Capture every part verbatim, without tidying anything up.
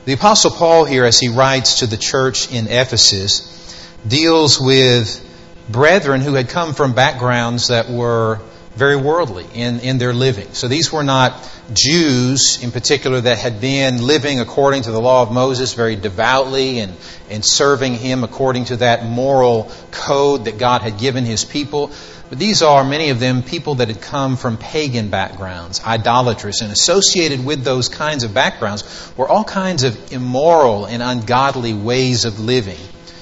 The Apostle Paul here, as he writes to the church in Ephesus, deals with brethren who had come from backgrounds that were very worldly in, in their living. So these were not Jews in particular that had been living according to the law of Moses very devoutly and, and serving him according to that moral code that God had given his people. But these are, many of them, people that had come from pagan backgrounds, idolatrous, and associated with those kinds of backgrounds were all kinds of immoral and ungodly ways of living.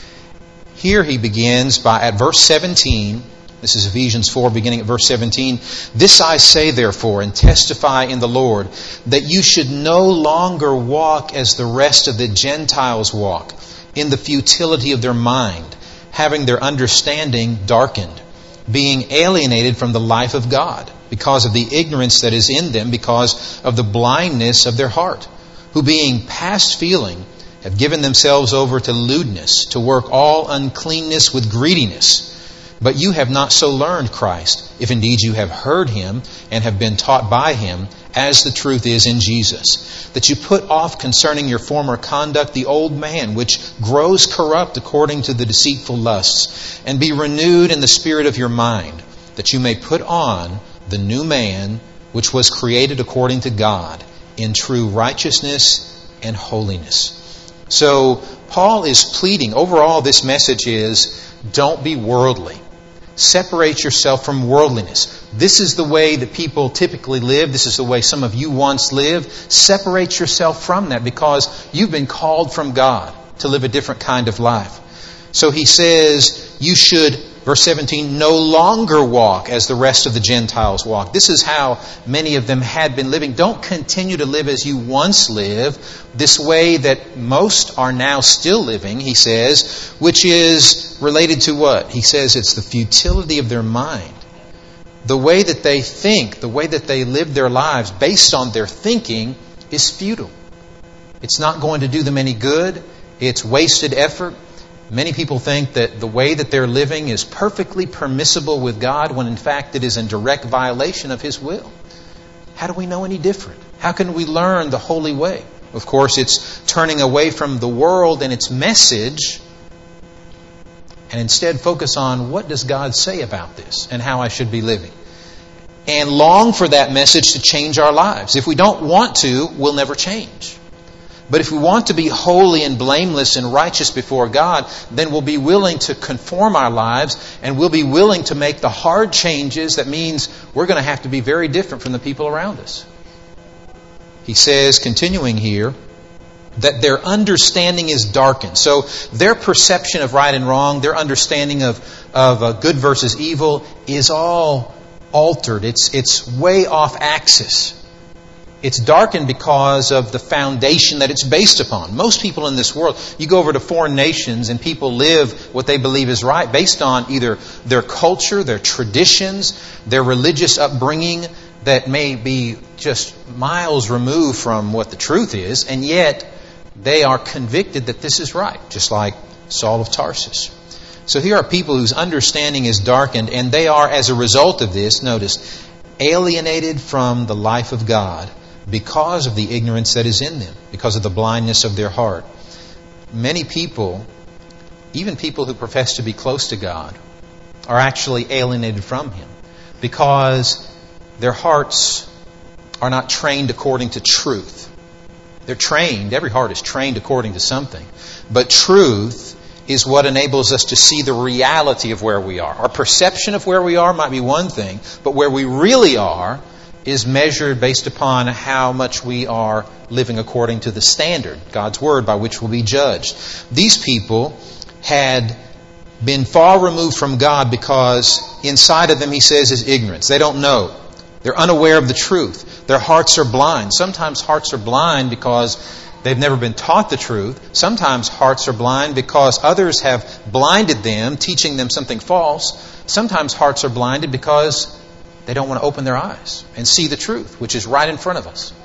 Here he begins by, at verse seventeen, this is Ephesians four, beginning at verse seventeen, "This I say, therefore, and testify in the Lord, that you should no longer walk as the rest of the Gentiles walk, in the futility of their mind, having their understanding darkened, being alienated from the life of God, because of the ignorance that is in them, because of the blindness of their heart, who being past feeling, have given themselves over to lewdness, to work all uncleanness with greediness. But you have not so learned Christ, if indeed you have heard Him and have been taught by Him, as the truth is in Jesus, that you put off concerning your former conduct the old man, which grows corrupt according to the deceitful lusts, and be renewed in the spirit of your mind, that you may put on the new man, which was created according to God, in true righteousness and holiness." So Paul is pleading, overall this message is, don't be worldly. Separate yourself from worldliness. This is the way that people typically live. This is the way some of you once lived. Separate yourself from that because you've been called from God to live a different kind of life. So he says you should, verse seventeen, no longer walk as the rest of the Gentiles walk. This is how many of them had been living. Don't continue to live as you once lived, this way that most are now still living, he says, which is related to what? He says it's the futility of their mind. The way that they think, the way that they live their lives based on their thinking is futile. It's not going to do them any good. It's wasted effort. Many people think that the way that they're living is perfectly permissible with God when in fact it is in direct violation of His will. How do we know any different? How can we learn the holy way? Of course, it's turning away from the world and its message and instead focus on what does God say about this and how I should be living. And long for that message to change our lives. If we don't want to, we'll never change. But if we want to be holy and blameless and righteous before God, then we'll be willing to conform our lives and we'll be willing to make the hard changes. That means we're going to have to be very different from the people around us. He says, continuing here, that their understanding is darkened. So their perception of right and wrong, their understanding of, of uh, good versus evil is all altered. It's, it's way off axis. It's darkened because of the foundation that it's based upon. Most people in this world, you go over to foreign nations and people live what they believe is right based on either their culture, their traditions, their religious upbringing that may be just miles removed from what the truth is, and yet they are convicted that this is right, just like Saul of Tarsus. So here are people whose understanding is darkened, and they are, as a result of this, notice, alienated from the life of God, because of the ignorance that is in them, because of the blindness of their heart. Many people, even people who profess to be close to God, are actually alienated from Him because their hearts are not trained according to truth. They're trained, every heart is trained according to something. But truth is what enables us to see the reality of where we are. Our perception of where we are might be one thing, but where we really are is measured based upon how much we are living according to the standard, God's Word, by which we'll be judged. These people had been far removed from God because inside of them, he says, is ignorance. They don't know. They're unaware of the truth. Their hearts are blind. Sometimes hearts are blind because they've never been taught the truth. Sometimes hearts are blind because others have blinded them, teaching them something false. Sometimes hearts are blinded because they don't want to open their eyes and see the truth, which is right in front of us.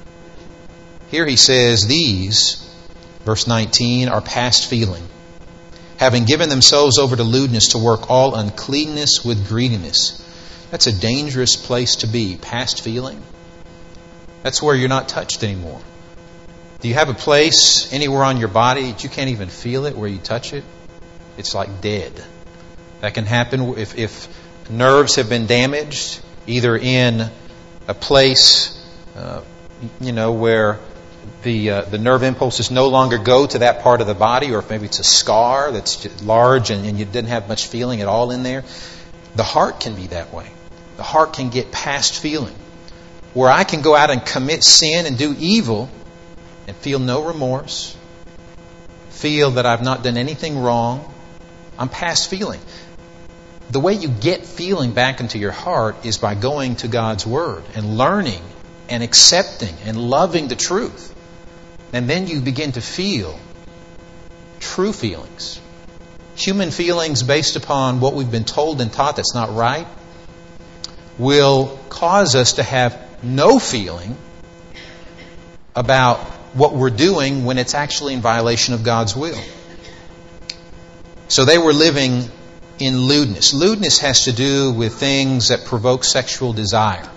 Here he says, these, verse nineteen, are past feeling, having given themselves over to lewdness, to work all uncleanness with greediness. That's a dangerous place to be, past feeling. That's where you're not touched anymore. Do you have a place anywhere on your body that you can't even feel it where you touch it? It's like dead. That can happen if, if nerves have been damaged, either in a place, uh, you know, where the uh, the nerve impulses no longer go to that part of the body, or if maybe it's a scar that's just large and, and you didn't have much feeling at all in there. The heart can be that way. The heart can get past feeling, where I can go out and commit sin and do evil and feel no remorse, feel that I've not done anything wrong. I'm past feeling. The way you get feeling back into your heart is by going to God's Word and learning and accepting and loving the truth. And then you begin to feel true feelings. Human feelings based upon what we've been told and taught that's not right will cause us to have no feeling about what we're doing when it's actually in violation of God's will. So they were living in lewdness. Lewdness has to do with things that provoke sexual desire.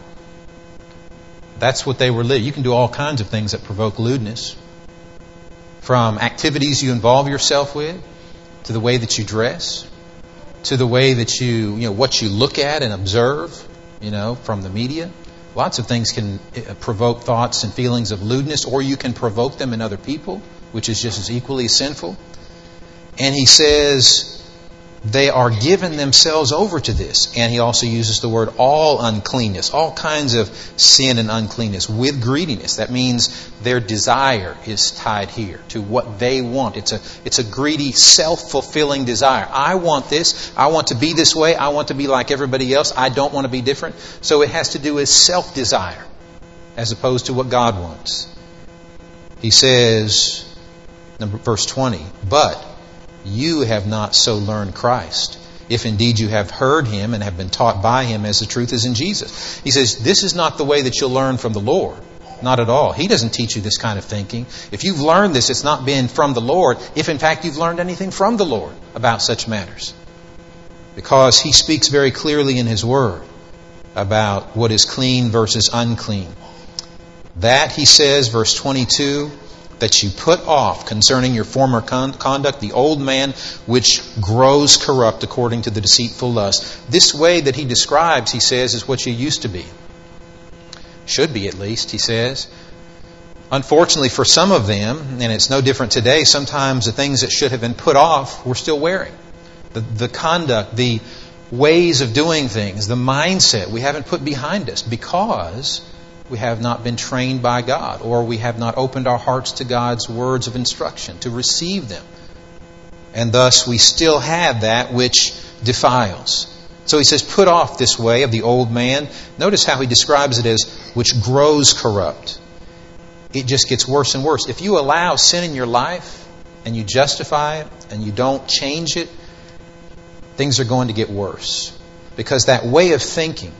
That's what they were living. You can do all kinds of things that provoke lewdness. From activities you involve yourself with, to the way that you dress, to the way that you, you know, what you look at and observe, you know, from the media. Lots of things can provoke thoughts and feelings of lewdness, or you can provoke them in other people, which is just as equally sinful. And he says they are giving themselves over to this. And he also uses the word all uncleanness, all kinds of sin and uncleanness with greediness. That means their desire is tied here to what they want. It's a, it's a greedy, self-fulfilling desire. I want this. I want to be this way. I want to be like everybody else. I don't want to be different. So it has to do with self-desire as opposed to what God wants. He says, number, verse twenty, but you have not so learned Christ, if indeed you have heard Him and have been taught by Him as the truth is in Jesus. He says, this is not the way that you'll learn from the Lord. Not at all. He doesn't teach you this kind of thinking. If you've learned this, it's not been from the Lord, if in fact you've learned anything from the Lord about such matters. Because He speaks very clearly in His Word about what is clean versus unclean. That, He says, verse twenty-two, that you put off concerning your former con- conduct, the old man which grows corrupt according to the deceitful lust. This way that he describes, he says, is what you used to be. Should be, at least, he says. Unfortunately for some of them, and it's no different today, sometimes the things that should have been put off, we're still wearing. The, the conduct, the ways of doing things, the mindset we haven't put behind us because we have not been trained by God, or we have not opened our hearts to God's words of instruction to receive them. And thus we still have that which defiles. So he says, put off this way of the old man. Notice how he describes it as which grows corrupt. It just gets worse and worse. If you allow sin in your life and you justify it and you don't change it, things are going to get worse. Because that way of thinking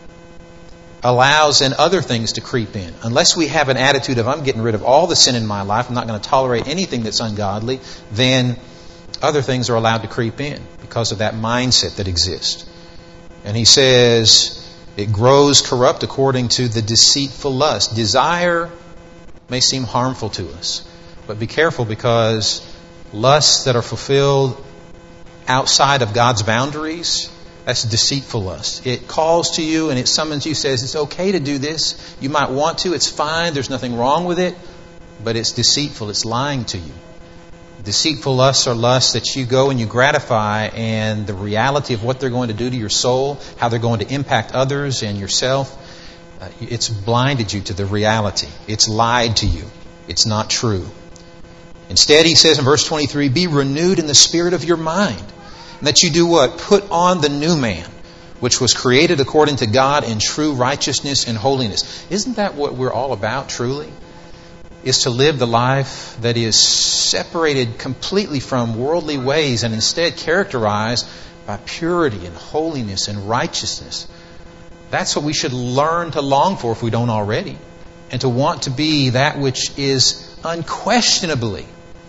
allows and other things to creep in. Unless we have an attitude of, I'm getting rid of all the sin in my life, I'm not going to tolerate anything that's ungodly, then other things are allowed to creep in because of that mindset that exists. And he says, it grows corrupt according to the deceitful lust. Desire may seem harmful to us, but be careful, because lusts that are fulfilled outside of God's boundaries, that's deceitful lust. It calls to you and it summons you, says it's okay to do this. You might want to. It's fine. There's nothing wrong with it. But it's deceitful. It's lying to you. Deceitful lusts are lusts that you go and you gratify, and the reality of what they're going to do to your soul, how they're going to impact others and yourself, uh, it's blinded you to the reality. It's lied to you. It's not true. Instead, he says in verse twenty-three, be renewed in the spirit of your mind. And that you do what? Put on the new man, which was created according to God in true righteousness and holiness. Isn't that what we're all about, truly? Is to live the life that is separated completely from worldly ways and instead characterized by purity and holiness and righteousness. That's what we should learn to long for if we don't already. And to want to be that which is unquestionably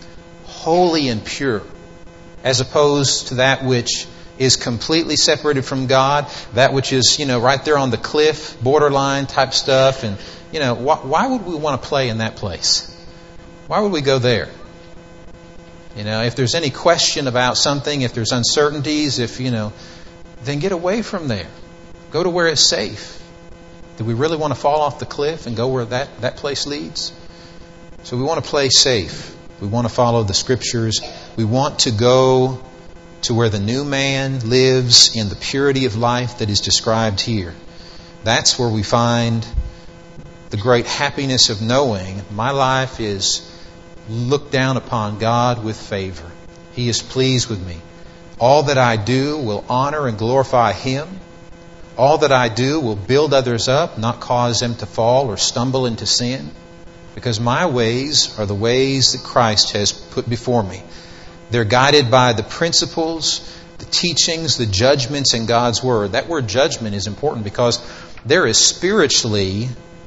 holy and pure, as opposed to that which is completely separated from God, that which is, you know, right there on the cliff, borderline type stuff. And, you know, why, why would we want to play in that place? Why would we go there? You know, if there's any question about something, if there's uncertainties, if, you know, then get away from there. Go to where it's safe. Do we really want to fall off the cliff and go where that, that place leads? So we want to play safe. We want to follow the Scriptures. We want to go to where the new man lives in the purity of life that is described here. That's where we find the great happiness of knowing my life is looked down upon God with favor. He is pleased with me. All that I do will honor and glorify Him. All that I do will build others up, not cause them to fall or stumble into sin. Because my ways are the ways that Christ has put before me. They're guided by the principles, the teachings, the judgments in God's Word. That word judgment is important because there is spiritually,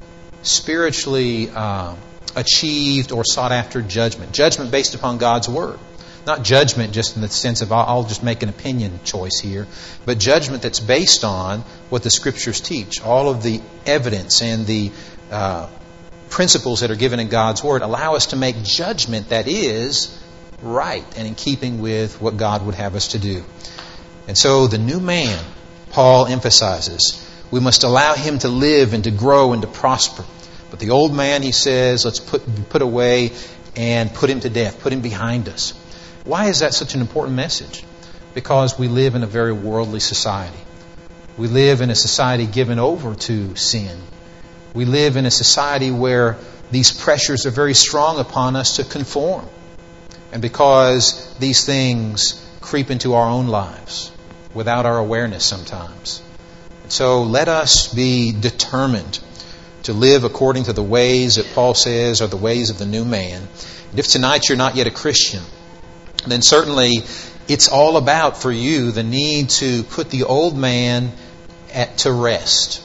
spiritually uh, achieved or sought after judgment. Judgment based upon God's Word. Not judgment just in the sense of I'll just make an opinion choice here, but judgment that's based on what the Scriptures teach. All of the evidence and the uh, principles that are given in God's Word allow us to make judgment that is right and in keeping with what God would have us to do. And so the new man, Paul emphasizes, we must allow him to live and to grow and to prosper. But the old man, he says, let's put put away and put him to death, put him behind us. Why is that such an important message? Because we live in a very worldly society. We live in a society given over to sin. We live in a society where these pressures are very strong upon us to conform. And because these things creep into our own lives without our awareness sometimes. And so let us be determined to live according to the ways that Paul says are the ways of the new man. And if tonight you're not yet a Christian, then certainly it's all about for you the need to put the old man at, to rest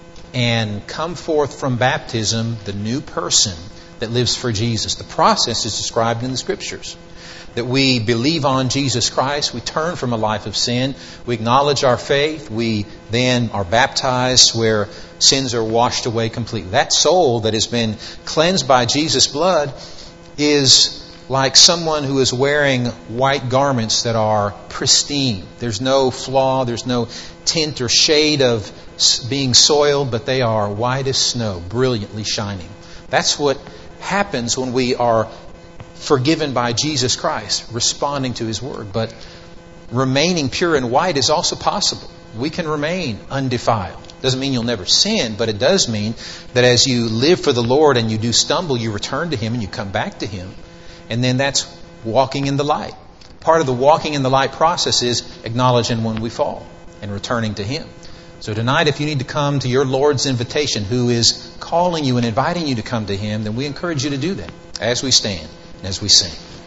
and come forth from baptism the new person that lives for Jesus. The process is described in the Scriptures. That we believe on Jesus Christ, we turn from a life of sin, we acknowledge our faith, we then are baptized where sins are washed away completely. That soul that has been cleansed by Jesus' blood is like someone who is wearing white garments that are pristine. There's no flaw, there's no tint or shade of being soiled, but they are white as snow, brilliantly shining. That's what happens when we are forgiven by Jesus Christ, responding to His Word. But remaining pure and white is also possible. We can remain undefiled. Doesn't mean you'll never sin, but it does mean that as you live for the Lord and you do stumble, you return to Him and you come back to Him. And then that's walking in the light. Part of the walking in the light process is acknowledging when we fall and returning to Him. So tonight, if you need to come to your Lord's invitation, who is calling you and inviting you to come to Him, then we encourage you to do that as we stand and as we sing.